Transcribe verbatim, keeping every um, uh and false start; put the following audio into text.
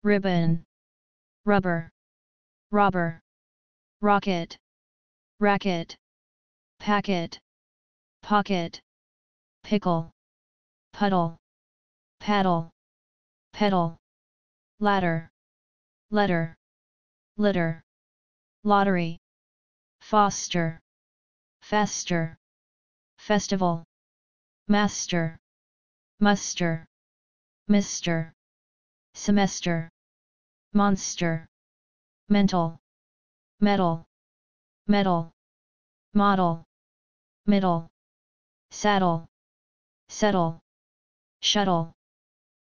ribbon, rubber, robber, rocket, racket, packet, pocket, pickle, puddle, paddle, pedal, ladder, letter, litter, lottery, foster, faster, festival, master, muster, mister, semester, monster, mental, metal, metal, model, middle, saddle, settle, shuttle,